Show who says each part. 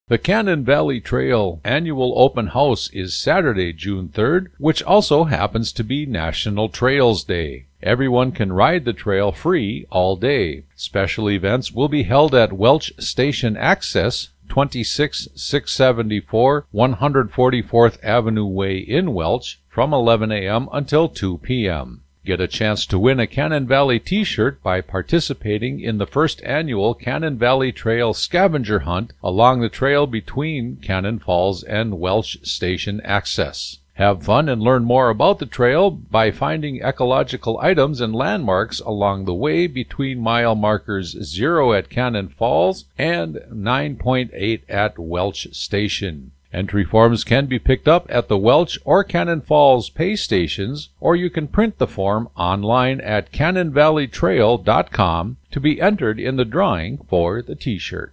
Speaker 1: The Cannon Valley Trail Annual Open House is Saturday, June 3rd, which also happens to be National Trails Day. Everyone can ride the trail free all day. Special events will be held at Welch Station Access, 26674 144th Avenue Way in Welch, from 11 a.m. until 2 p.m. Get a chance to win a Cannon Valley t-shirt by participating in the first annual Cannon Valley Trail scavenger hunt along the trail between Cannon Falls and Welch Station Access. Have fun and learn more about the trail by finding ecological items and landmarks along the way between mile markers 0 at Cannon Falls and 9.8 at Welch Station. Entry forms can be picked up at the Welch or Cannon Falls pay stations, or you can print the form online at cannonvalleytrail.com to be entered in the drawing for the t-shirt.